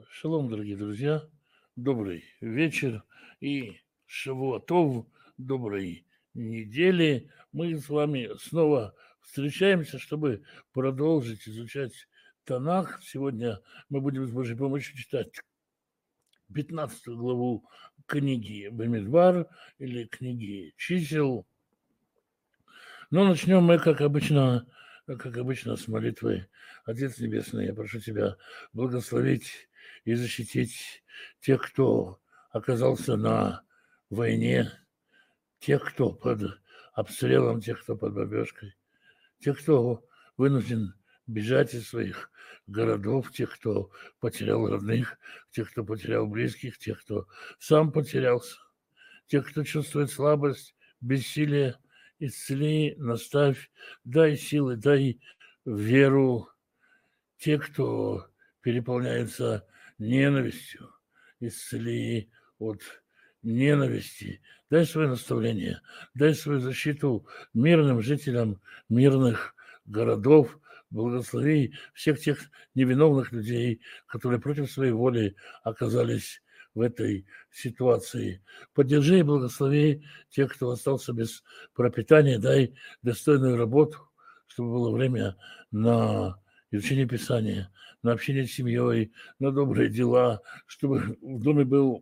Шалом, дорогие друзья, добрый вечер и шавуатов, доброй недели. Мы с вами снова встречаемся, чтобы продолжить изучать Танах. Сегодня мы будем с Божьей помощью читать 15 главу книги Бамидбар или книги Чисел. Но начнем мы, как обычно, с молитвы. Отец Небесный, я прошу Тебя благословить и защитить тех, кто оказался на войне, тех, кто под обстрелом, тех, кто под бомбежкой, тех, кто вынужден бежать из своих городов, тех, кто потерял родных, тех, кто потерял близких, тех, кто сам потерялся, тех, кто чувствует слабость, бессилие. Исцели, наставь, дай силы, дай веру. Те, кто переполняется ненавистью, исцели от ненависти. Дай свое наставление, дай свою защиту мирным жителям мирных городов. Благослови всех тех невиновных людей, которые против своей воли оказались в этой ситуации. Поддержи и благослови тех, кто остался без пропитания, дай достойную работу, чтобы было время на изучение Писания, на общение с семьей, на добрые дела, чтобы в доме был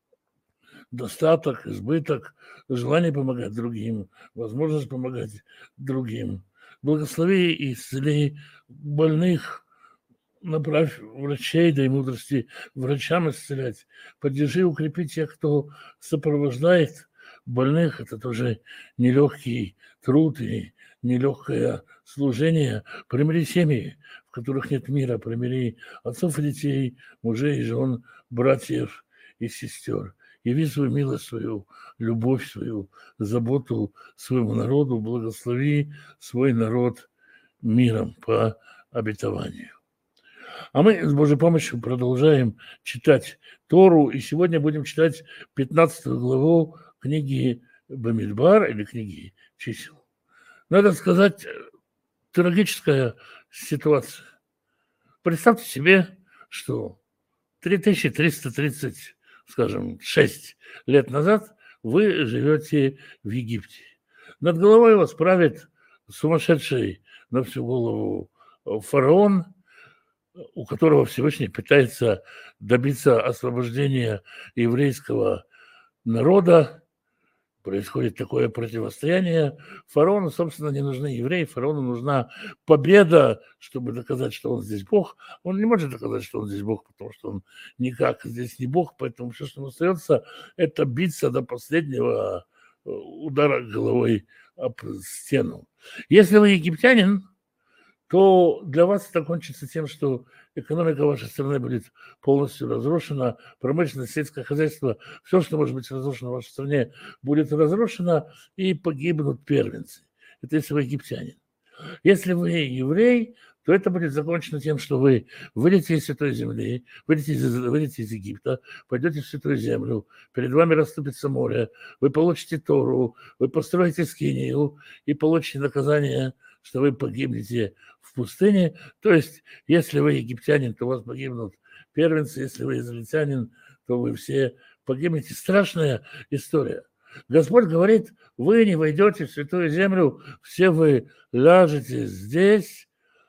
достаток, избыток, желание помогать другим, возможность помогать другим. Благослови и исцели больных, направь врачей, дай мудрости врачам исцелять. Поддержи, укрепи тех, кто сопровождает больных. Это тоже нелегкий труд и нелегкое служение. Примири семьи, в которых нет мира. Примири отцов и детей, мужей и жен, братьев и сестер. Яви свою милость, свою любовь, свою заботу своему народу. Благослови свой народ миром по обетованию. А мы с Божьей помощью продолжаем читать Тору, и сегодня будем читать 15 главу книги Бамидбар или книги Чисел. Надо сказать, трагическая ситуация. Представьте себе, что 3336 лет назад вы живете в Египте. Над головой вас правит сумасшедший на всю голову фараон, у которого Всевышний пытается добиться освобождения еврейского народа. Происходит такое противостояние. Фараону, собственно, не нужны евреи, фараону нужна победа, чтобы доказать, что он здесь Бог. Он не может доказать, что он здесь Бог, потому что он никак здесь не Бог, поэтому все, что ему остается, это биться до последнего удара головой об стену. Если вы египтянин, то для вас это кончится тем, что экономика вашей страны будет полностью разрушена, промышленность, сельское хозяйство, все, что может быть разрушено в вашей стране, будет разрушено, и погибнут первенцы. Это если вы египтянин. Если вы еврей, то это будет закончено тем, что вы выйдете из Святой Земли, выйдете из Египта, пойдете в Святую Землю, перед вами расступится море, вы получите Тору, вы построите скинию и получите наказание, что вы погибнете в пустыне. То есть, если вы египтянин, то у вас погибнут первенцы, если вы израильтянин, то вы все погибнете. Страшная история. Господь говорит, вы не войдете в Святую Землю, все вы ляжете здесь.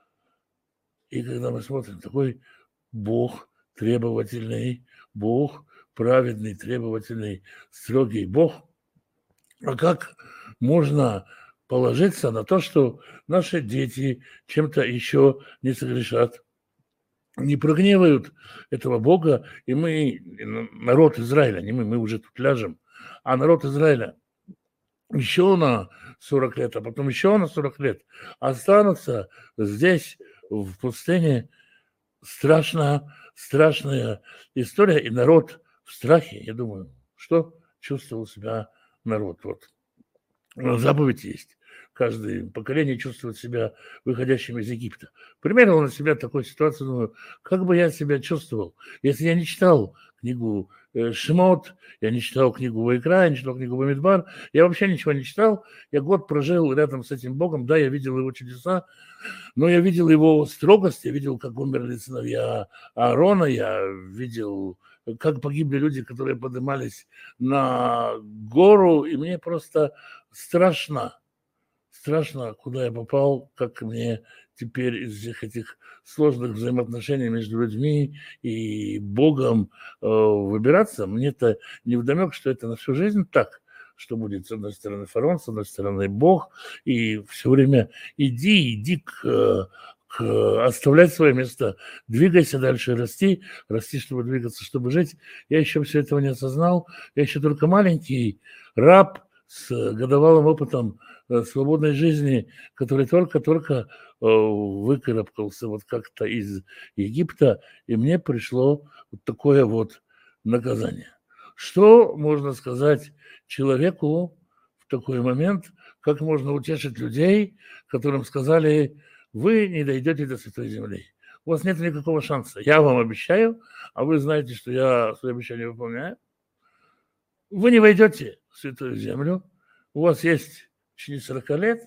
И когда мы смотрим, такой Бог требовательный, Бог праведный, требовательный, строгий Бог. А как можно положиться на то, что наши дети чем-то еще не согрешат, не прогневают этого Бога, и мы, народ Израиля, не мы уже тут ляжем, а народ Израиля еще на 40 лет, а потом еще на 40 лет останутся здесь, в пустыне. Страшная история, и народ в страхе. Я думаю, что чувствовал себя народ. Вот заповедь есть. Каждое поколение чувствует себя выходящим из Египта. Примерно на себя такую ситуацию, думаю, как бы я себя чувствовал, если я не читал книгу Шмот, я не читал книгу Вайкра, я не читал книгу Бамидбар, я вообще ничего не читал. Я год прожил рядом с этим Богом, да, я видел его чудеса, но я видел его строгость, я видел, как умерли сыновья Аарона, я видел, как погибли люди, которые поднимались на гору, и мне просто страшно, куда я попал, как мне теперь из всех этих сложных взаимоотношений между людьми и Богом выбираться. Мне-то невдомек, что это на всю жизнь так, что будет с одной стороны фараон, с одной стороны Бог, и все время иди оставлять свое место, двигайся дальше, расти, чтобы двигаться, чтобы жить. Я еще все этого не осознал, я еще только маленький раб с годовалым опытом свободной жизни, который только-только выкарабкался вот как-то из Египта, и мне пришло вот такое вот наказание. Что можно сказать человеку в такой момент, как можно утешить людей, которым сказали: вы не дойдете до Святой Земли, у вас нет никакого шанса, я вам обещаю, а вы знаете, что я свои обещания выполняю, вы не войдете в Святую Землю, у вас есть в течение 40 лет,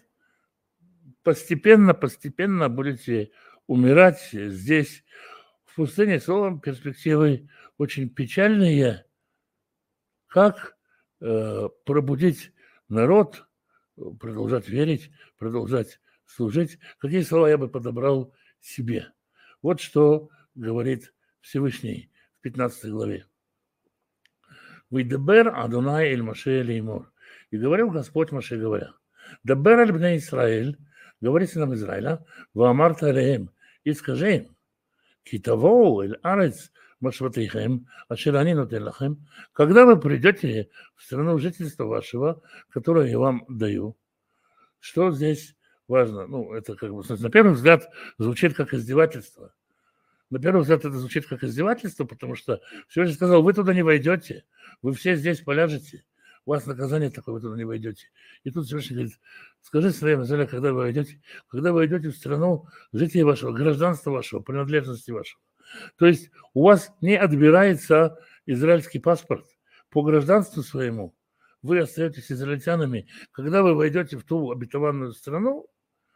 постепенно будете умирать здесь, в пустыне. Словом, перспективы очень печальные. Как пробудить народ, продолжать верить, продолжать служить? Какие слова я бы подобрал себе? Вот что говорит Всевышний в 15 главе. «Вейдебер Адонай эль Моше леймор». И говорил Господь Моше, говоря: «Дабер аль бней Исраэль», говори сынам Израиля, «Ваамарта алеем», и скажи им: «Китавоу эль арец машватейхем, ашер ани нотен лахем», когда вы придете в страну жительства вашего, которую я вам даю. Что здесь важно? Ну, это как бы, на первый взгляд, звучит как издевательство. На первый взгляд это звучит как издевательство, потому что Всевышний сказал: вы туда не войдете, вы все здесь поляжете, у вас наказание такое, вы туда не войдете. И тут Всевышний говорит: скажи своим Израилю, когда вы войдете в страну жителей вашего, гражданства вашего, принадлежности вашего. То есть у вас не отбирается израильский паспорт по гражданству своему, вы остаетесь израильтянами. Когда вы войдете в ту обетованную страну,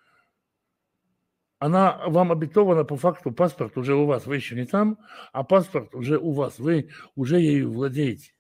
она вам обетована по факту, паспорт уже у вас, вы еще не там, а паспорт уже у вас, вы уже ею владеете.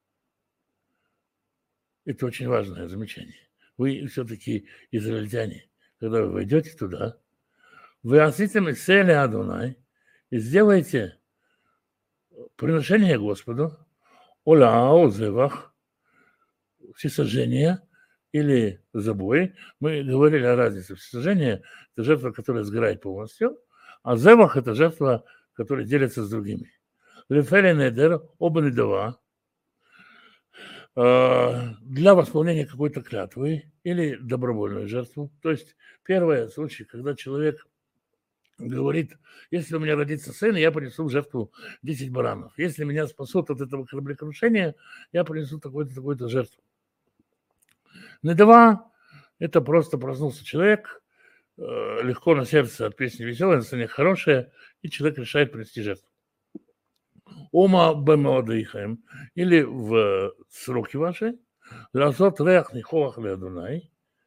Это очень важное замечание. Вы все-таки израильтяне. Когда вы войдете туда, вы оситим из цели Адонай и сделаете приношение Господу, олао зевах, всесожжение или забой. Мы говорили о разнице. Всесожжение – это жертва, которая сгорает полностью, а зевах – это жертва, которая делится с другими. Лефели недер, оба недова, для восполнения какой-то клятвы или добровольную жертву. То есть первый случай, когда человек говорит: если у меня родится сын, я принесу в жертву 10 баранов. Если меня спасут от этого кораблекрушения, я принесу такую-то жертву. Недава – это просто проснулся человек, легко на сердце от песни веселая, настроение хорошее, и человек решает принести жертву. Ома бемоадейхем, или в сроки ваши, лазот реах нихоах леадунай,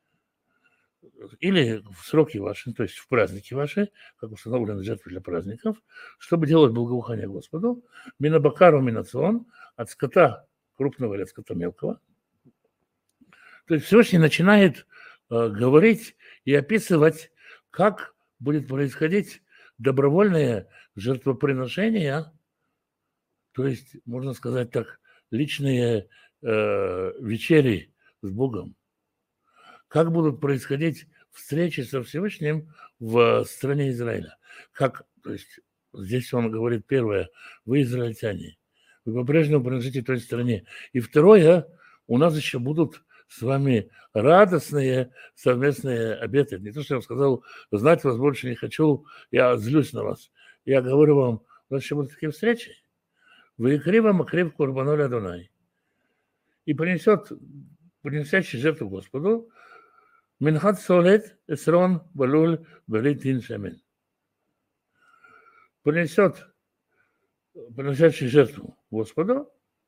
или в сроки ваши, то есть в праздники ваши, как установлены жертвы для праздников, чтобы делать благоухание Господу, минабакару минацион, от скота крупного или от скота мелкого. То есть Всевышний начинает говорить и описывать, как будет происходить добровольное жертвоприношение, то есть, можно сказать так, личные вечери с Богом. Как будут происходить встречи со Всевышним в стране Израиля. Как, то есть, здесь он говорит, первое: вы израильтяне, вы по-прежнему принадлежите той стране. И второе: у нас еще будут с вами радостные совместные обеты. Не то, что я вам сказал: знать вас больше не хочу, я злюсь на вас. Я говорю вам, у нас еще будут такие встречи. Вы икрива макрив курбаноль Адонай. И принесящий жертву Господу, минхат солет эсрон балуль балитин шемен. Принесящий жертву Господу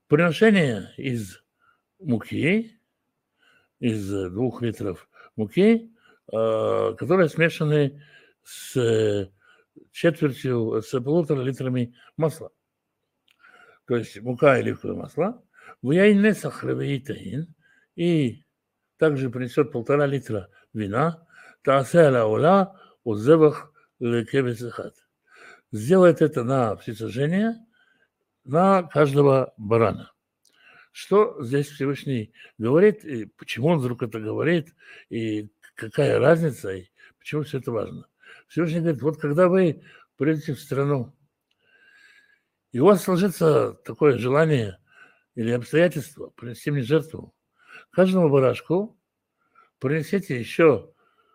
Приношение из муки, из 2 литров муки, которые смешаны с четвертью, с 1,5 литрами масла. То есть мука и оливковое масло. Несах левиитаин, и также принесет 1,5 литра вина. Таасе аля ола узевах лекевец эхад. Сделает это на всесожжение на каждого барана. Что здесь Всевышний говорит, и почему он вдруг это говорит, и какая разница, и почему все это важно. Всевышний говорит, вот когда вы придете в страну, и у вас сложится такое желание или обстоятельство принести мне жертву, каждому барашку принесите еще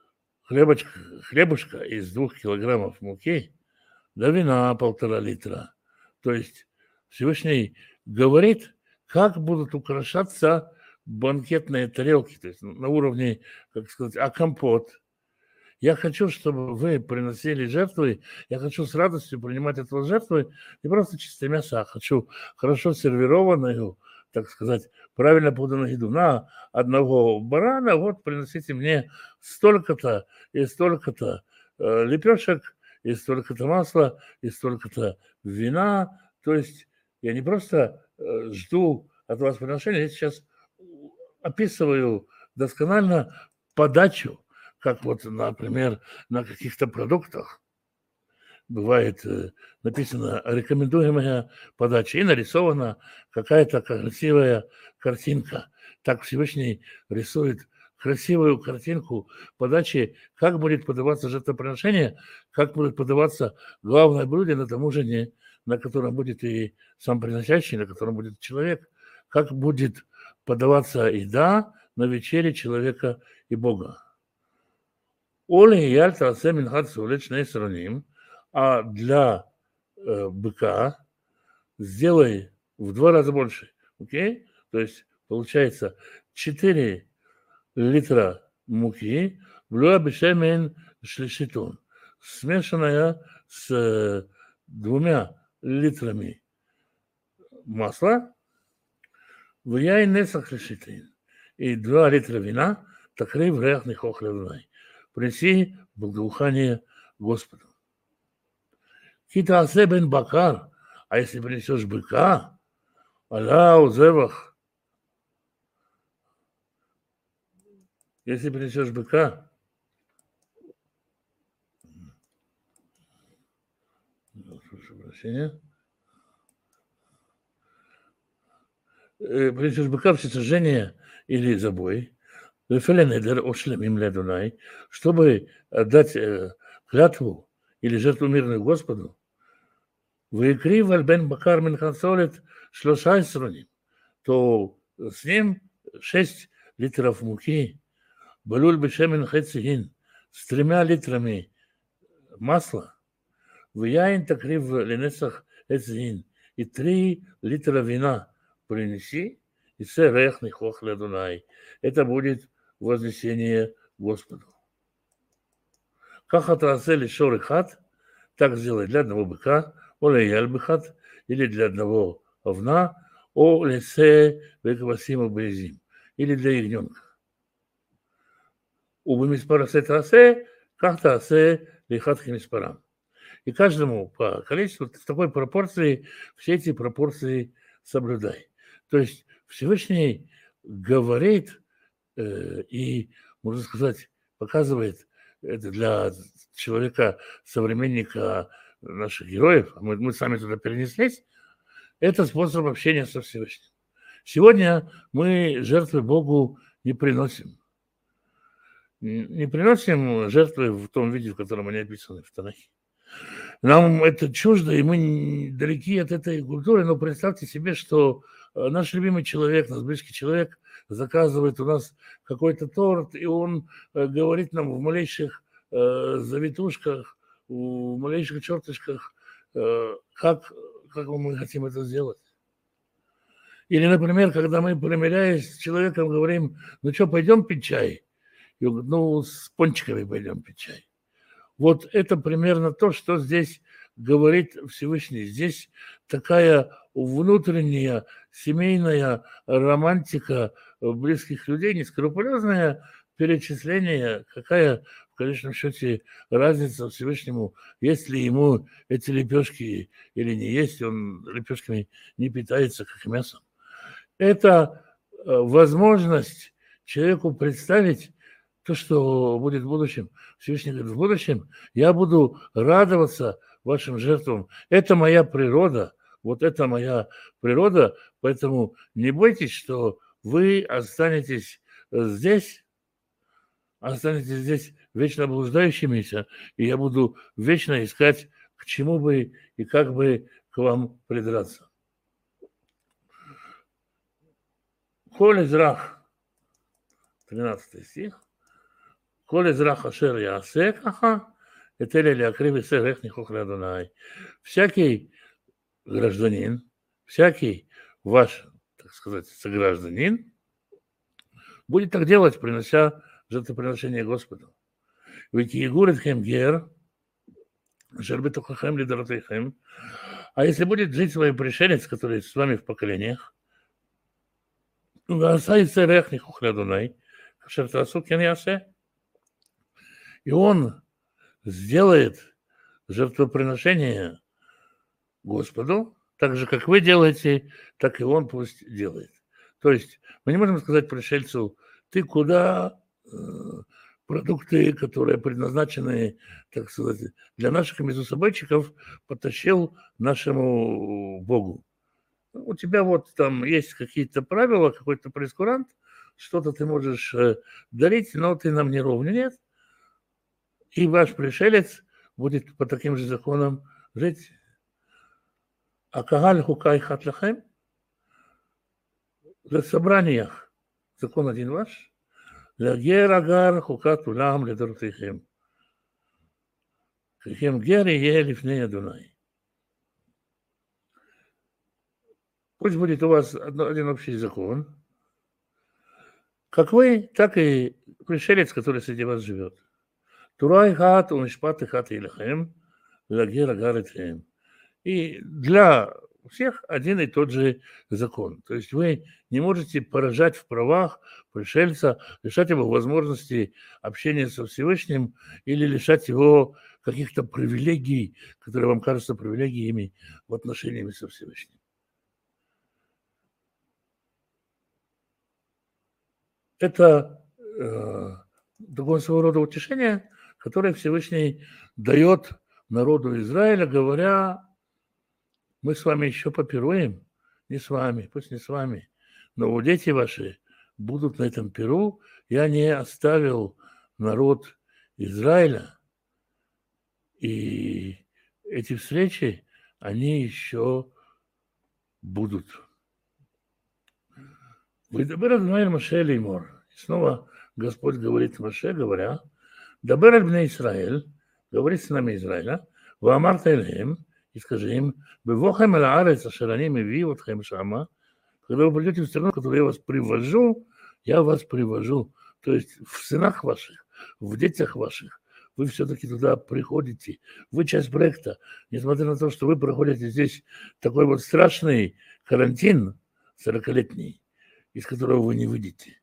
хлебушка из 2 килограммов муки, да вина 1,5 литра. То есть Всевышний говорит, как будут украшаться банкетные тарелки, то есть на уровне, как сказать, компот. Я хочу, чтобы вы приносили жертвы, я хочу с радостью принимать эту жертву, не просто чистое мясо, а хочу хорошо сервированную, так сказать, правильно поданную еду. На одного барана вот приносите мне столько-то и столько-то лепешек, и столько-то масла, и столько-то вина. То есть я не просто жду от вас приношения, я сейчас описываю досконально подачу, как вот, например, на каких-то продуктах бывает написано рекомендуемая подача и нарисована какая-то красивая картинка. Так Всевышний рисует красивую картинку подачи, как будет подаваться жертвоприношение, как будет подаваться главное блюдо на том ужине, на котором будет и сам приносящий, на котором будет человек, как будет подаваться еда на вечере человека и Бога. Оли яльта семин хацулеч нейсроним, а для быка сделай в 2 раза больше. Окей? То есть получается 4 литра муки, блюа бешемен шлишитун, смешанная с 2 литрами масла, в яйн несах шлишитин, и 2 литра вина, такрей в реахных охлевной. Принеси благоухание Господу. Китаасе бен бакар, а если принесешь быка, аля узевах, если принесешь быка, прошу прощения, принесешь быка в всесожжение или забой, чтобы дать клятву или жертву мирную Господу, выкрив альбен бакар минхансолет шлошайсроним, то с ним 6 литров муки, балюль бешемен хецигин, с 3 литрами масла, в яин такрив ленесах хецигин, и 3 литра вина принеси, и сэрехный хохля Дунай. Это будет вознесение Господу. Как отрасели шоры хат, так сделай для одного быка, оле яльбыхат, или для одного овна, о лесе веквасима безим, или для ягненка. Убимиспарасе тасе, как тасе лихат химиспарам. И каждому по количеству, в такой пропорции, все эти пропорции соблюдай. То есть Всевышний говорит и, можно сказать, показывает это для человека, современника наших героев, мы сами туда перенеслись, это способ общения со Всевышним. Сегодня мы жертвы Богу не приносим. Не приносим жертвы в том виде, в котором они описаны в Танахе. Нам это чуждо, и мы далеки от этой культуры, но представьте себе, что наш любимый человек, наш близкий человек заказывает у нас какой-то торт, и он говорит нам в малейших завитушках, в малейших черточках, как мы хотим это сделать. Или, например, когда мы, примиряясь с человеком, говорим, ну что, пойдем пить чай? И он говорит, ну, с пончиками пойдем пить чай. Вот это примерно то, что здесь говорит Всевышний. Здесь такая внутренняя семейная романтика близких людей, нескрупулезное перечисление, какая в конечном счете разница Всевышнему, есть ли ему эти лепешки или не есть, он лепешками не питается, как мясом. Это возможность человеку представить то, что будет в будущем. Всевышний говорит, в будущем я буду радоваться вашим жертвам. Это моя природа, вот это моя природа, поэтому не бойтесь, что вы останетесь здесь вечно блуждающимися, и я буду вечно искать, к чему бы и как бы к вам придраться. Коль Эзрах, 13 стих, Коль Эзрах Ашер Яасе Каха, Этели Леакрив Исер Эх Нихох Леадонай. Всякий гражданин, всякий ваш, так сказать, согражданин будет так делать, принося жертвоприношение Господу. Ведь Егуритхем Гер, Жербетухахем Лидоротейхем, а если будет жить свой пришелец, который с вами в поколениях, и он сделает жертвоприношение Господу, так же, как вы делаете, так и он пусть делает. То есть мы не можем сказать пришельцу, ты куда продукты, которые предназначены, так сказать, для наших междусобойчиков, потащил нашему Богу. У тебя вот там есть какие-то правила, какой-то прескурант, что-то ты можешь дарить, но ты нам не ровня, нет. И ваш пришелец будет по таким же законам жить. А кагаль хукай хатлахем, в собраниях закон один ваш, лягер агар хукат улам ледортихем. Кихем гер и елифней Адунай. Пусть будет у вас один общий закон, как вы, так и пришелец, который среди вас живет. Турай хат, унишпат и хат илахем, лагер агаритхем. И для всех один и тот же закон. То есть вы не можете поражать в правах пришельца, лишать его возможности общения со Всевышним или лишать его каких-то привилегий, которые вам кажутся привилегиями в отношении со Всевышним. Это такого своего рода утешение, которое Всевышний дает народу Израиля, говоря, мы с вами еще попируем, не с вами, пусть не с вами, но дети ваши будут на этом пиру. Я не оставил народ Израиля, и эти встречи, они еще будут. Выдабер Адонай Моше леймор. И снова Господь говорит Моше, говоря, Дабер аль-бней Исраэль, говорит с нами Израиля, Ваамарта эльхем, и скажи им, Бевохем аль-арец ашерани меви вотхем шама, когда вы придете в страну, в которую я вас привожу, то есть в сынах ваших, в детях ваших, вы все-таки туда приходите, вы часть проекта, несмотря на то, что вы проходите здесь такой вот страшный карантин 40-летний, из которого вы не выйдете.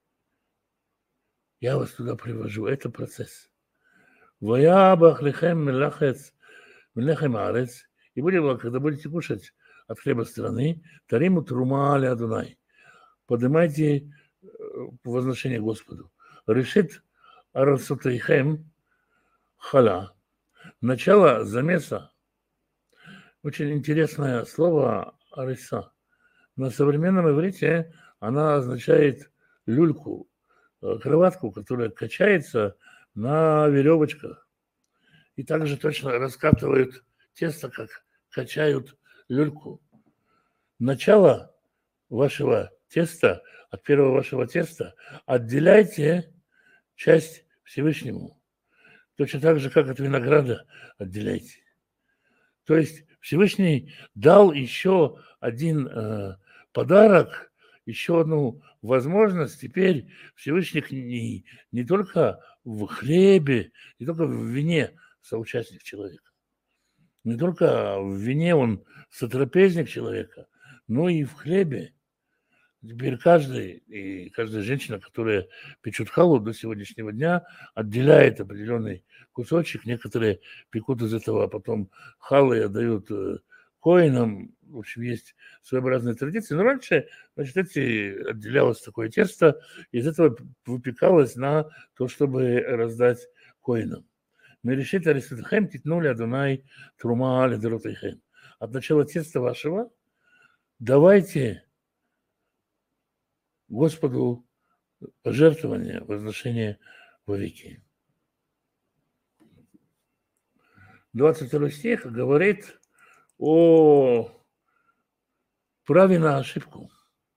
Я вас туда привожу. Это процесс. Ваябах лехем мелахец мелехем арец. И когда будете кушать от хлеба страны, тариму трума ля Адунай. Поднимайте возношение Господу. Решит арасотайхем хала. Начало замеса. Очень интересное слово ариса. На современном иврите она означает люльку, кроватку, которая качается на веревочках. И также точно раскатывают тесто, как качают люльку. Начало вашего теста, от первого вашего теста, отделяйте часть Всевышнему. Точно так же, как от винограда отделяйте. То есть Всевышний дал еще один подарок, еще одну возможность. Теперь Всевышний не только в хлебе, не только в вине соучастник человека. Не только в вине он сотрапезник человека, но и в хлебе. Теперь каждый, и каждая женщина, которая печет халу до сегодняшнего дня, отделяет определенный кусочек. Некоторые пекут из этого, а потом халы отдают коинам. В общем, есть своеобразные традиции. Но раньше, значит, отделялось такое тесто, из этого выпекалось на то, чтобы раздать коинам. Мерешит арисатхэм титнули Адонай трума ледоротайхэм. От начала теста вашего давайте Господу пожертвование, возношение во веки. 22 стих говорит о праве на ошибку.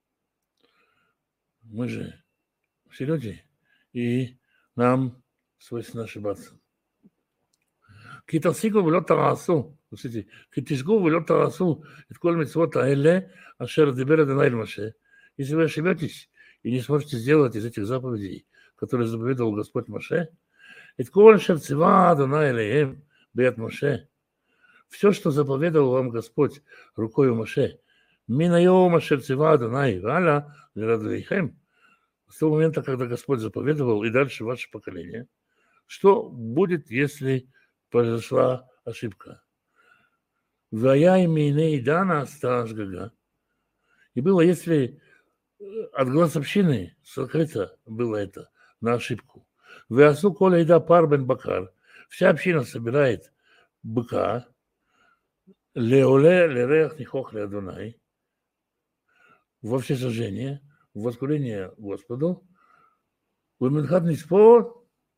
Мы же все люди, и нам свойственно ошибаться. כי תשיגו ולא תעשו, כי תשגו ולא תעשו את כל מצוות האלה, אשר דיבר אדוני אל משה. Если вы ошибетесь и не сможете сделать из этих заповедей, которые заповедовал Господь Моше, את כל אשר ציווה אדוני אליהם ביד משה, все, что заповедовал вам Господь рукою Моше, מן היום אשר ציווה אדוני והלאה לרגליכם, с того момента, когда Господь заповедовал, и дальше ваше поколение, что будет, если произошла ошибка? Вая имейней дана стажгага. И было, если от глаз общины сокрыто было это на ошибку. Вясу коля еда пар бен бакар. Вся община собирает быка. Леоле лерех нихох леадунай. Во всесожжение, в воскурение Господу. Выминхатный спор.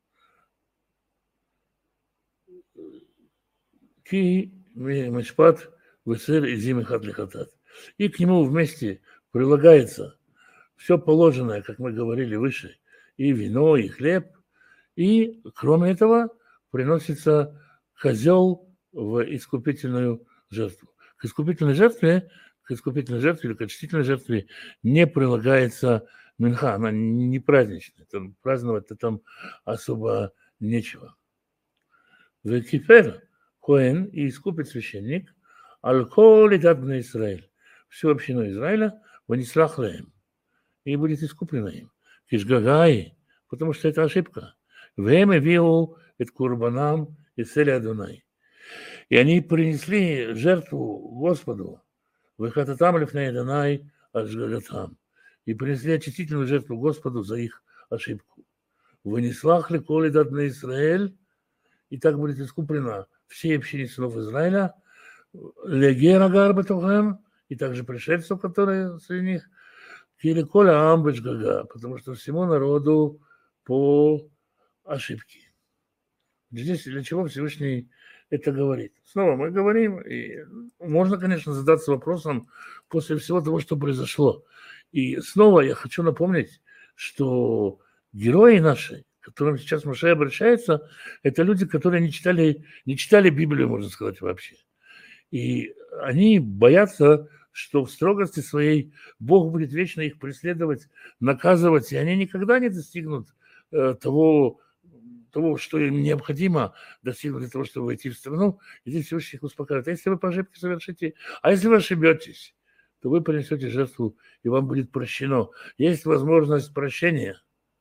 Ки мишпат весер и зимихат лихатат. И к нему вместе прилагается все положенное, как мы говорили выше, и вино, и хлеб, и, кроме этого, приносится козел в искупительную жертву. К искупительной жертве или к очистительной жертве не прилагается минха, она не праздничная, праздновать-то там особо нечего. В кипер коэн и искупит священник аль-коли дадна Израиль, всю общину Израиля, ванислах лаем, и будет искуплено им. Кишгагай, потому что это ошибка. Время виу эт курбанам и цели Адонай. И они принесли жертву Господу, выхататам лифней Адонай ашгагатам, и принесли очистительную жертву Господу за их ошибку. Ванислах ли коли дадна Израиль, и так будет искуплена все общины сынов Израиля, легера гарбатухем, и также пришельцев, которые среди них, или коля амбачгага, потому что всему народу по ошибке. Здесь для чего Всевышний это говорит? Снова мы говорим, и можно, конечно, задаться вопросом после всего того, что произошло. И снова я хочу напомнить, что герои наши, к которым сейчас Моше обращается, это люди, которые не читали Библию, можно сказать, вообще. И они боятся, что в строгости своей Бог будет вечно их преследовать, наказывать, и они никогда не достигнут того, что им необходимо достигнуть для того, чтобы войти в страну. И здесь Всевышний их успокаивает. А если вы по ошибке совершите, а если вы ошибетесь, то вы принесете жертву, и вам будет прощено. Есть возможность прощения.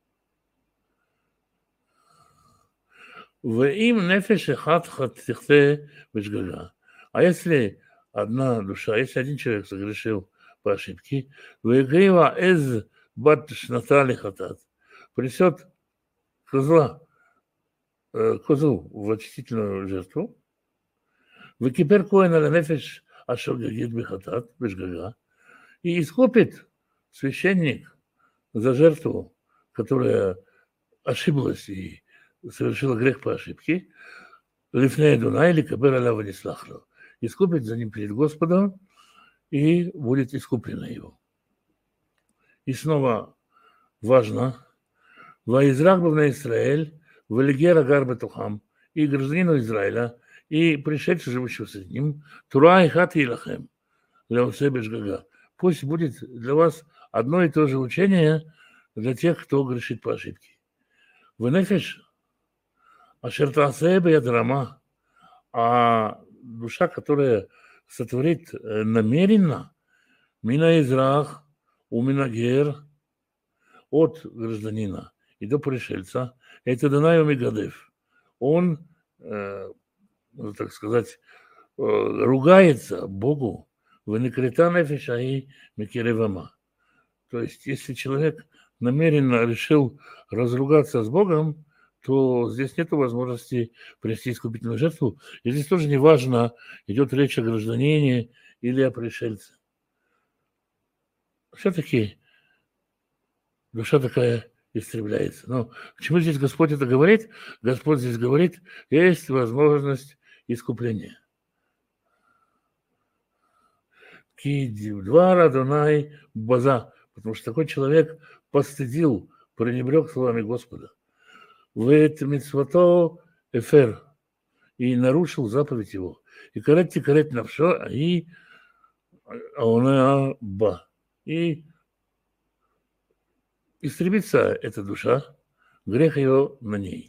В им нефеш эхат хатихте вешгага. А если одна душа, если один человек согрешил по ошибке, выигрива эз бат шнатали хатат, принесет козу в очистительную жертву, выкипер коэн аля нефеш ашогагид бихатат бешгага, и искупит священник за жертву, которая ошиблась и совершила грех по ошибке, лифней Адонай или кабер аля ванислахло, искупит за ним перед Господом, и будет искуплено его. И снова важно, «Ваизрах бавна Исраэль, валигера гарбетухам», и гражданину Израиля, и пришедший, живущего с ним, «Тура и хат илахем, леосе бешгага». Пусть будет для вас одно и то же учение для тех, кто грешит по ошибке. «Венефеш, ашер таасе бияд рама», а душа, которая сотворит намеренно мина израх, у минагер, от гражданина и до пришельца, это Данай Омегадев. Он, так сказать, ругается Богу в Некритана Фишаи Микеревама. То есть, если человек намеренно решил разругаться с Богом, то здесь нет возможности принести искупительную жертву. И здесь тоже не важно, идет речь о гражданине или о пришельце. Все-таки душа такая истребляется. Но к чему здесь Господь это говорит? Господь здесь говорит, есть возможность искупления. Кидвара Дунай База, потому что такой человек постыдил, пренебрег словами Господа. Вет митцвато эфер, и нарушил заповедь его. И карет навшо, и она ба. И истребится эта душа, грех ее на ней.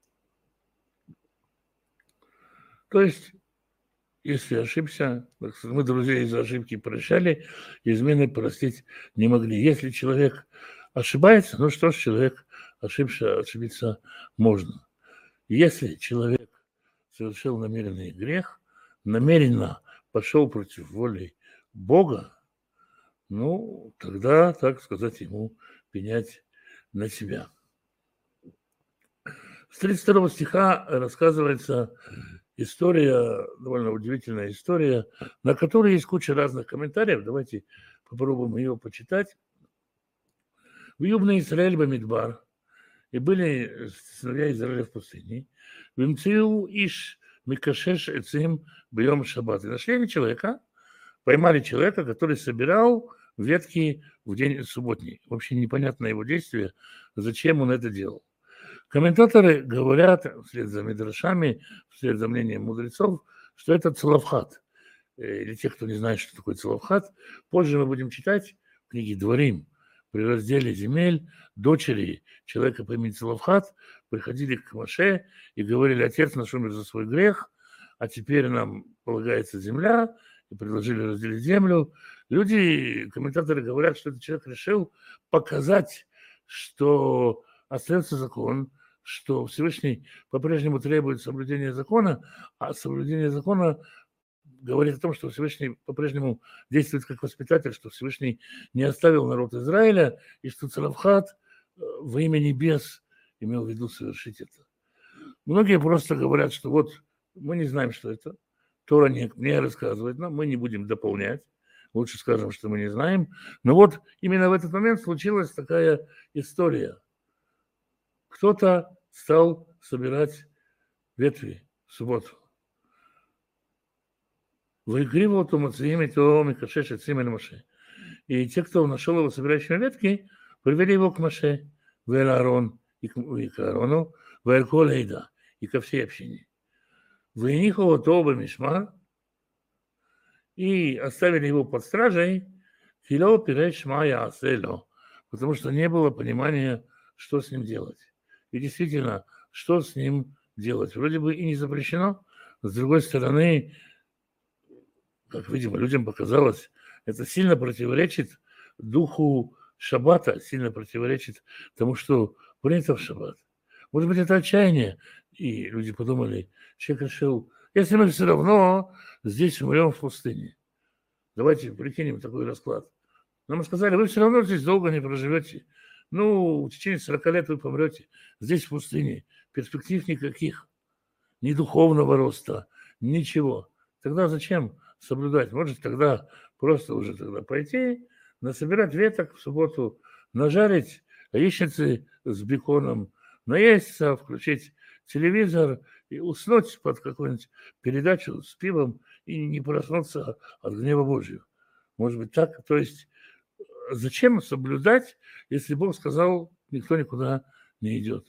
То есть, если ошибся, мы друзей из-за ошибки прощали, измены простить не могли. Если человек ошибается, ну что ж, человек ошибиться можно. Если человек совершил намеренный грех, намеренно пошел против воли Бога, ну, тогда, так сказать, ему пенять на себя. С 32 стиха рассказывается история, довольно удивительная история, на которой есть куча разных комментариев. Давайте попробуем ее почитать. В Юбне Израиль Бамидбар, и были сыновья Израиля в пустыне. Вимцию иш микашеш эцим бьем шаббат. И нашли они человека, поймали человека, который собирал ветки в день субботний. Вообще непонятно его действие, зачем он это делал. Комментаторы говорят, вслед за мидрашами, вслед за мнением мудрецов, что это целавхат. Или те, кто не знает, что такое целавхат, позже мы будем читать в книге Дворим. При разделе земель дочери человека по имени Целавхат приходили к Моше и говорили: отец наш умер за свой грех, а теперь нам полагается земля, и предложили разделить землю. Люди, комментаторы говорят, что этот человек решил показать, что остается закон, что Всевышний по-прежнему требует соблюдения закона, а соблюдение закона говорит о том, что Всевышний по-прежнему действует как воспитатель, что Всевышний не оставил народ Израиля, и что Целавхат во имя небес имел в виду совершить это. Многие просто говорят, что вот мы не знаем, что это, Тора не рассказывает нам, мы не будем дополнять, лучше скажем, что мы не знаем. Но вот именно в этот момент случилась такая история. Кто-то стал собирать ветви в субботу. Выигрывал то Мацеим, то Микашеш, и Цимен Моше. И те, кто нашел его собирающими ветки, привели его к Моше, в Аарон и к Аарону, в Элькол Эйда, и ко всей общине. Вынихало Тоба Мишма, и оставили его под стражей, Фило Пиреш Майя Асело, потому что не было понимания, что с ним делать. И действительно, что с ним делать? Вроде бы и не запрещено, с другой стороны, как, видимо, людям показалось, это сильно противоречит духу шаббата, сильно противоречит тому, что принято в шаббат. Может быть, это отчаяние. И люди подумали, человек решил, если мы все равно здесь умрем в пустыне, давайте прикинем такой расклад. Нам сказали, вы все равно здесь долго не проживете. Ну, в течение 40 лет вы помрете здесь в пустыне. Перспектив никаких. Ни духовного роста, ничего. Тогда зачем соблюдать? Может, тогда просто уже тогда пойти, насобирать веток в субботу, нажарить яичницы с беконом, наесться, включить телевизор и уснуть под какую-нибудь передачу с пивом и не проснуться от гнева Божьего. Может быть так? То есть зачем соблюдать, если Бог сказал, никто никуда не идет?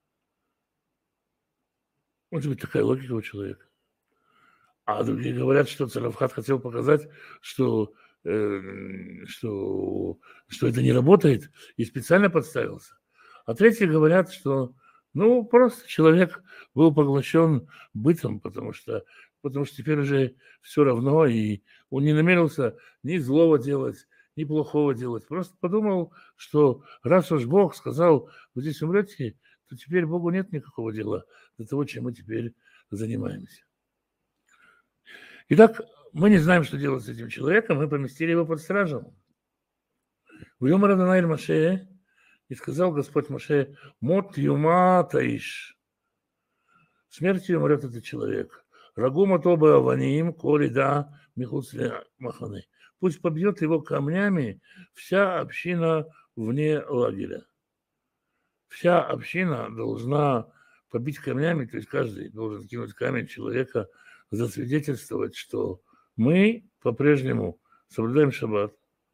Может быть такая логика у человека. А другие говорят, что Целавхат хотел показать, что это не работает, и специально подставился. А третьи говорят, что просто человек был поглощен бытом, потому что потому что теперь уже все равно, и он не намерился ни злого делать, ни плохого делать. Просто подумал, что раз уж Бог сказал, вы здесь умрете, то теперь Богу нет никакого дела до того, чем мы теперь занимаемся. Итак, мы не знаем, что делать с этим человеком, мы поместили его под стражу. Вьомар Адонай эль Моше, и сказал Господь Моше: мот юма таиш. Смертью умрет этот человек. Рагума тоба аваним, коли да михуцле маханы. Пусть побьет его камнями вся община вне лагеря. Вся община должна побить камнями, то есть каждый должен кинуть камень человека, засвидетельствовать, что мы по-прежнему соблюдаем шаббат.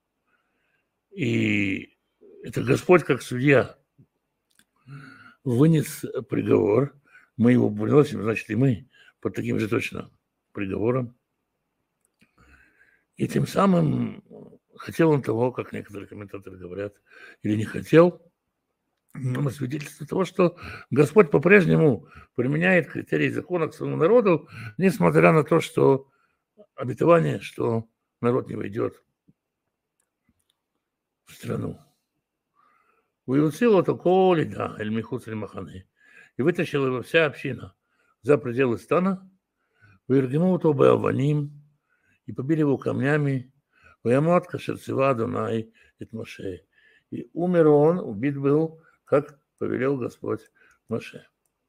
И это Господь, как судья, вынес приговор, мы его приносим, значит, и мы под таким же точно приговором. И тем самым хотел он того, как некоторые комментаторы говорят, или не хотел, но свидетельство того, что Господь по-прежнему применяет критерии закона к своему народу, несмотря на то, что обетование, что народ не войдет в страну. Выуцил это коли, да, эль михуц эль маханы. И вытащила его вся община за пределы стана, выргнул то бы аваним, и побили его камнями, ваямат кашерцева Адонай эт Моше. И умер он, убит был, как повелел Господь Моше.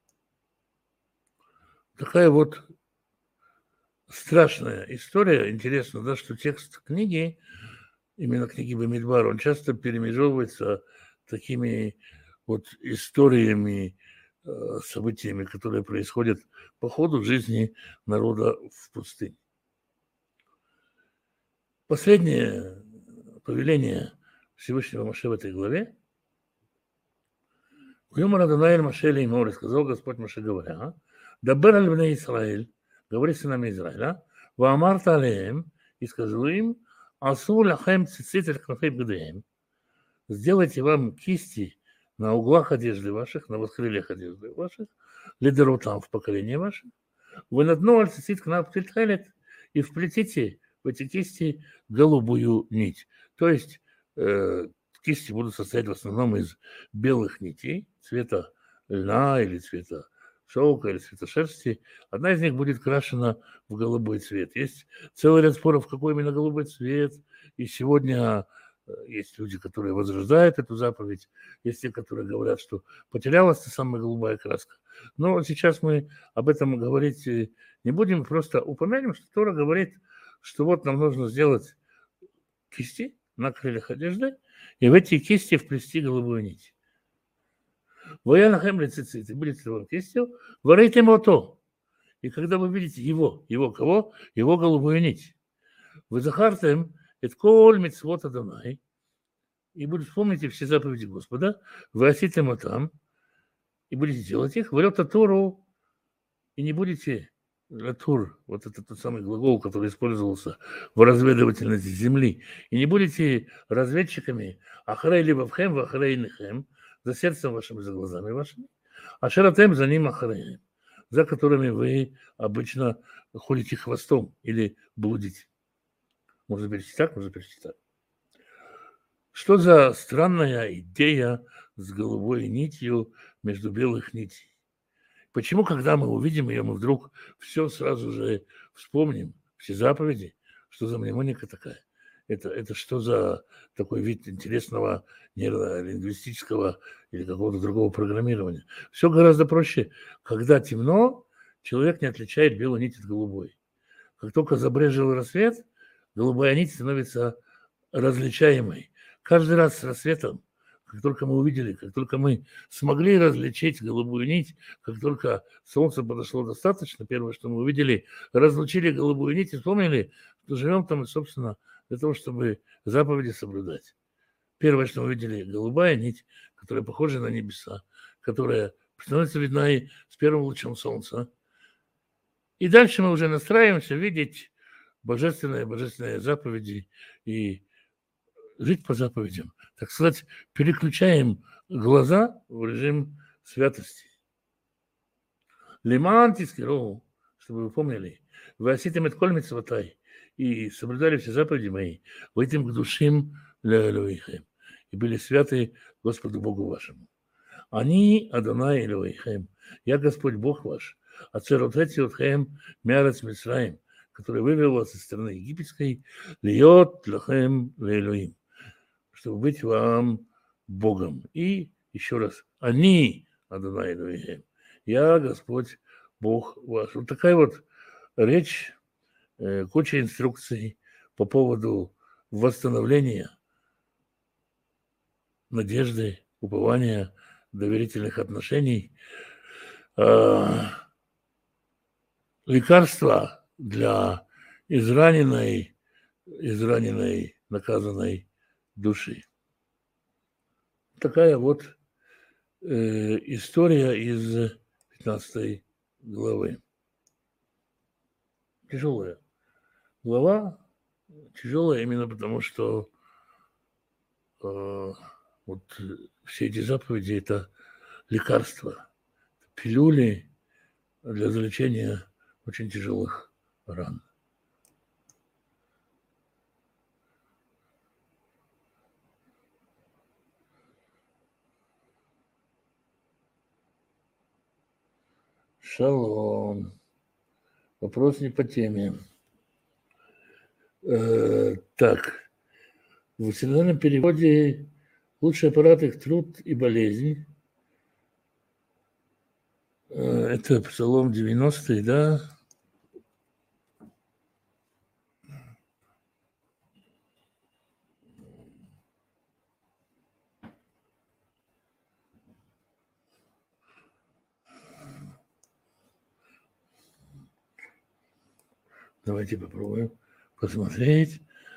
Такая вот страшная история. Интересно, да, что текст книги, именно книги Бамидбар, он часто перемежевывается такими вот историями, событиями, которые происходят по ходу жизни народа в пустыне. Последнее повеление Всевышнего Моше в этой главе. Вьомар Адонай эль Моше леймор, сказал Господь Моше, говоря: дабер аль бней Исраэль, говори сынами Израиля, ваамарта алеем, и скажу им: асу лахем цицит эль кнафей бгдеем, сделайте вам кисти на углах одежды ваших, на восхрыльях одежды ваших, лидерутам в поколении ваше, вы над аль цицит кнаф тельтхелет, и вплетите в эти кисти голубую нить. То есть кисти будут состоять в основном из белых нитей, цвета льна или цвета шелка или цвета шерсти. Одна из них будет крашена в голубой цвет. Есть целый ряд споров, какой именно голубой цвет. И сегодня есть люди, которые возрождают эту заповедь. Есть те, которые говорят, что потерялась та самая голубая краска. Но сейчас мы об этом говорить не будем. Просто упомянем, что Тора говорит, что вот нам нужно сделать кисти на крыльях одежды, и в эти кисти вплести голубую нить. Воянахем лицицит, и будете вам кистью, варите мото. И когда вы видите его кого? Его голубую нить. Вы захартем эт коль мицвот Адонай, и будете помните все заповеди Господа, вы осите там, и будете делать их, варета Тору, и не будете Тур, вот это тот самый глагол, который использовался в разведывательности земли. И не будете разведчиками ахрей либо вхэм, ахрей нехем, за сердцем вашим и за глазами вашими, а шаратем за ним ахрей, за которыми вы обычно ходите хвостом или блудите. Можно перечитать так, можно перечитать так. Что за странная идея с голубой нитью между белых нитей? Почему, когда мы увидим ее, мы вдруг все сразу же вспомним, все заповеди, что за мнемоника такая? Это что за такой вид интересного нейролингвистического или какого-то другого программирования? Все гораздо проще. Когда темно, человек не отличает белую нить от голубой. Как только забрезжил рассвет, голубая нить становится различаемой. Каждый раз с рассветом, как только мы увидели, как только мы смогли различить голубую нить, как только солнце подошло достаточно, первое, что мы увидели, разлучили голубую нить и вспомнили, что живем там, и, собственно, для того, чтобы заповеди соблюдать. Первое, что мы увидели, голубая нить, которая похожа на небеса, которая становится видна и с первым лучом солнца. И дальше мы уже настраиваемся видеть божественные заповеди и жить по заповедям. Так сказать, переключаем глаза в режим святости. Лиман тискиру, чтобы вы помнили, Вы оситим от коль митцвотай, и соблюдали все заповеди мои, вы этим к душим леэлоихем, и были святы Господу Богу вашему. Они Адонай Элоихем, я Господь Бог ваш, Ацеротети Отхем Мярец Мицраим, который вывел вас из страны египетской, Льет Лахем Леэлоим, чтобы быть вам Богом. И еще раз, они Адонай Элоихем, я Господь Бог ваш. Вот такая вот речь, куча инструкций по поводу восстановления надежды, упования, доверительных отношений. Лекарства для израненной, наказанной души. Такая вот история из 15 главы. Тяжелая глава, тяжелая именно потому, что вот все эти заповеди – это лекарства, пилюли для залечения очень тяжелых ран. Шалом. Вопрос не по теме. Так. В синодальном переводе лучший аппарат их труд и болезнь. Это Псалом 90, да? Давайте попробуем посмотреть.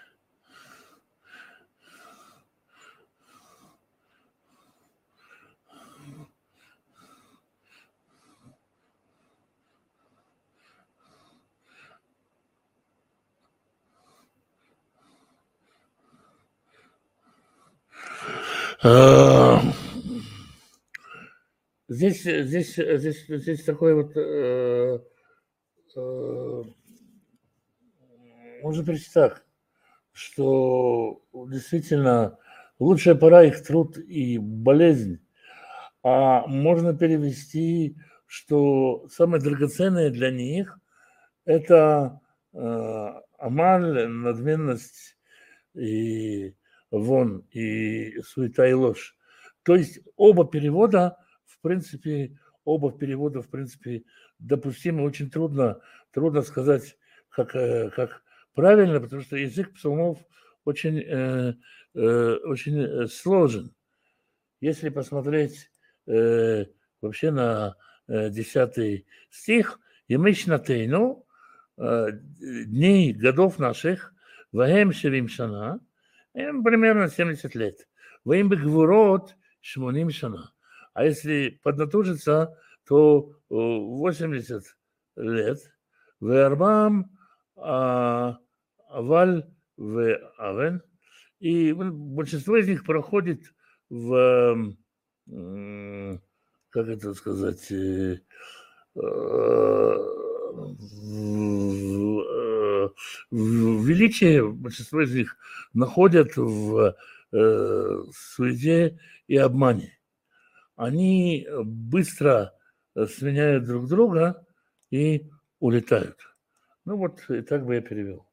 Здесь такой вот можно прочитать так, что действительно лучшая пора их труд и болезнь, а можно перевести, что самое драгоценное для них это амаль, надменность и вон, и суета и ложь. То есть оба перевода, в принципе, допустимы. Очень трудно сказать, как правильно, потому что язык псалмов очень сложен. Если посмотреть вообще на 10 стих, «Емишнатейну», дней, годов наших, «Ваhem шевим шана», им примерно 70 лет. «Ваем бегвурот шмоним шана». А если поднатужиться, то 80 лет. «Веарбам аваль веавен». И большинство из них проходит в, как это сказать, в величии, большинство из них находят в суете и обмане. Они быстро сменяют друг друга и улетают. Ну вот, и так бы я перевел.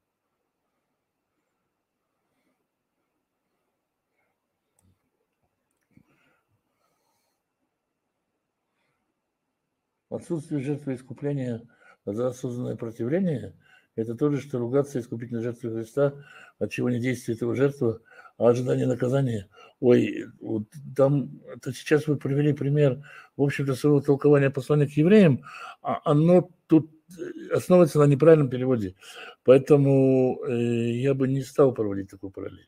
Отсутствие жертвы искупления за осознанное противление – это то же, что ругаться искупительной жертвой Христа, от чего не действует его жертва, а ожидание наказания. Ой, вот там, это сейчас вы привели пример, в общем-то, своего толкования послания к евреям, оно тут основывается на неправильном переводе. Поэтому я бы не стал проводить такую параллель.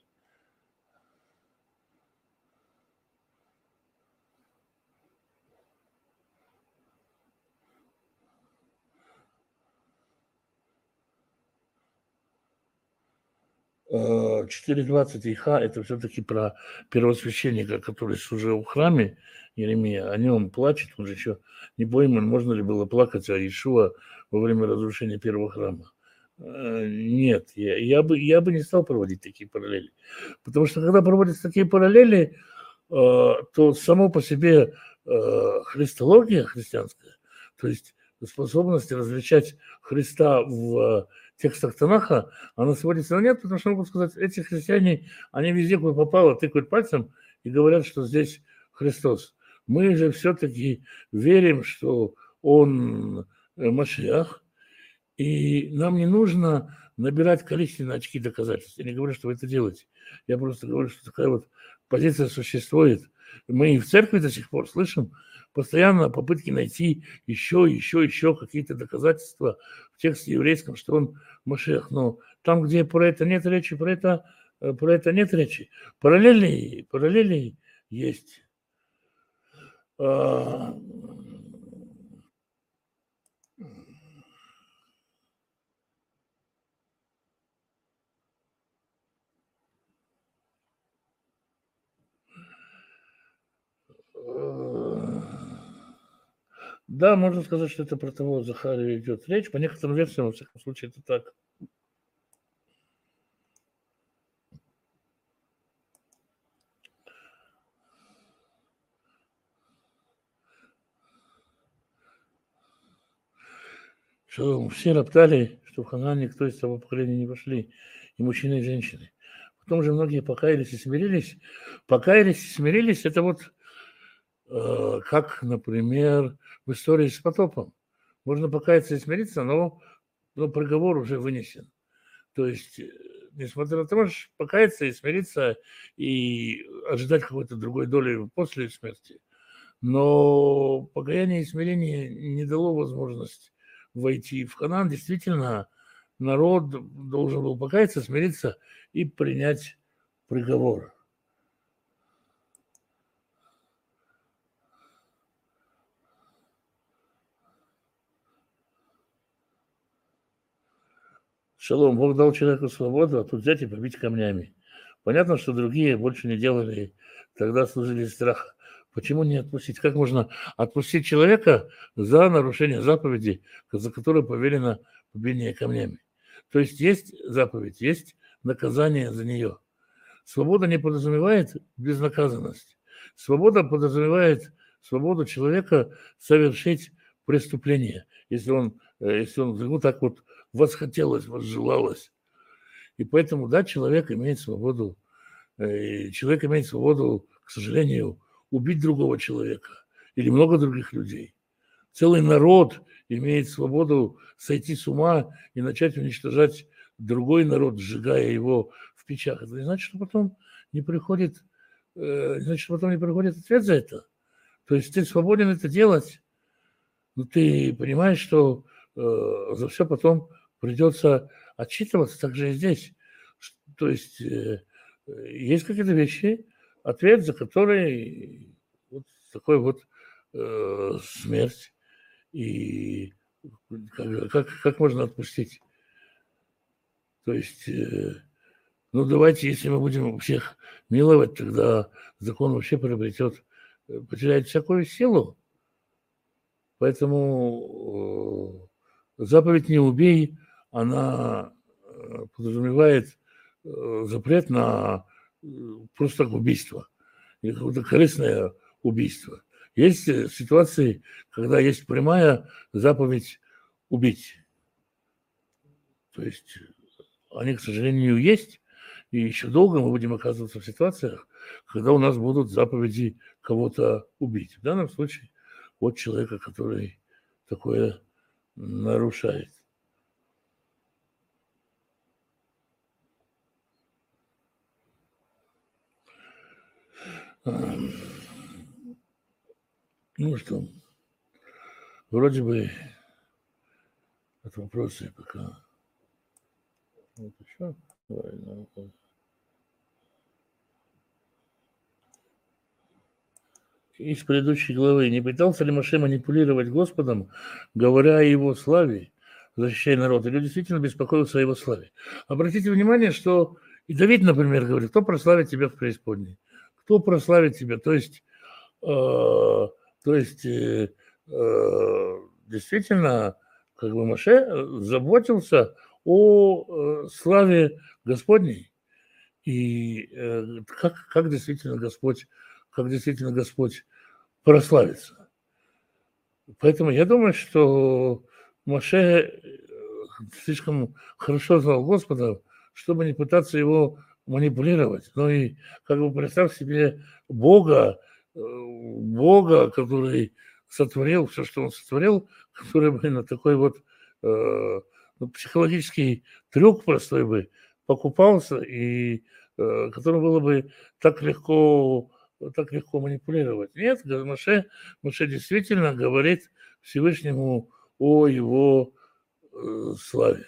Э, 4:20 Иха – это все-таки про первосвященника, который служил в храме, Иеремия. О нем плачет, он же еще не пойман, можно ли было плакать о Иешуа во время разрушения первого храма. Нет, я бы не стал проводить такие параллели. Потому что когда проводятся такие параллели, то само по себе христология христианская, то есть способность различать Христа в текстах Танаха, она сводится на нет, потому что могут сказать, эти христиане, они везде, куда попало, тыкают пальцем и говорят, что здесь Христос. Мы же все-таки верим, что Он Машиах, и нам не нужно набирать количественные очки доказательств. Я не говорю, что вы это делаете. Я просто говорю, что такая вот позиция существует. Мы и в церкви до сих пор слышим постоянно попытки найти еще какие-то доказательства в тексте еврейском, что он Машиах. Но там, где про это нет речи, про это нет речи. Параллели есть. Да, можно сказать, что это про того Захарию идет речь. По некоторым версиям, во всяком случае, это так. Что все роптали, что в Ханaan никто из того поколения не вошли, и мужчины, и женщины. Потом же многие покаялись и смирились. Покаялись и смирились, это вот как, например, в истории с потопом. Можно покаяться и смириться, но приговор уже вынесен. То есть, несмотря на то, можешь покаяться и смириться, и ожидать какой-то другой доли после смерти. Но покаяние и смирение не дало возможность войти в Ханаан. Действительно, народ должен был покаяться, смириться и принять приговор. Шалом, Бог дал человеку свободу, а тут взять и побить камнями. Понятно, что другие больше не делали, тогда служили страха. Почему не отпустить? Как можно отпустить человека за нарушение заповеди, за которое повелено побиение камнями? То есть заповедь, есть наказание за нее. Свобода не подразумевает безнаказанность. Свобода подразумевает свободу человека совершить преступление, если он ему так вот восхотелось, возжелалось. И поэтому, да, человек имеет свободу, к сожалению, убить другого человека или много других людей. Целый народ имеет свободу сойти с ума и начать уничтожать другой народ, сжигая его в печах. Это не значит, что потом не приходит ответ за это. То есть ты свободен это делать, но ты понимаешь, что за все потом придется отчитываться, так же и здесь. То есть есть какие-то вещи, ответ за которые вот такой вот смерть. И как можно отпустить? То есть, давайте, если мы будем всех миловать, тогда закон вообще потеряет всякую силу. Поэтому заповедь «не убей», она подразумевает запрет на просто убийство или какое-то корыстное убийство. Есть ситуации, когда есть прямая заповедь убить. То есть они, к сожалению, есть, и еще долго мы будем оказываться в ситуациях, когда у нас будут заповеди кого-то убить. В данном случае от человека, который такое нарушает. Ну что, вроде бы от вопроса пока. Вот еще. Из предыдущей главы. Не пытался ли Моше манипулировать Господом, говоря о его славе, защищая народ, или действительно беспокоился о его славе? Обратите внимание, что и Давид, например, говорит, кто прославит тебя в преисподней? Кто прославит тебя? То есть действительно, как бы Моше заботился о славе Господней. И как действительно Господь прославится. Поэтому я думаю, что Моше слишком хорошо знал Господа, чтобы не пытаться его манипулировать. Ну и как бы представь себе Бога, который сотворил все, что он сотворил, который бы на такой вот психологический трюк простой бы покупался, и которым было бы так легко манипулировать. Нет, Моше действительно говорит Всевышнему о его славе.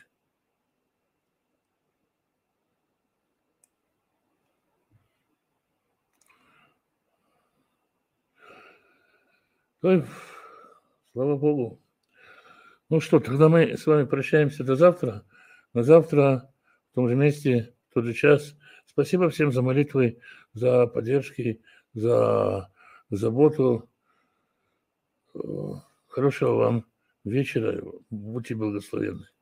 Ой, слава Богу. Ну что, тогда мы с вами прощаемся до завтра. На завтра в том же месте, в тот же час. Спасибо всем за молитвы, за поддержки, за заботу. Хорошего вам вечера. Будьте благословенны.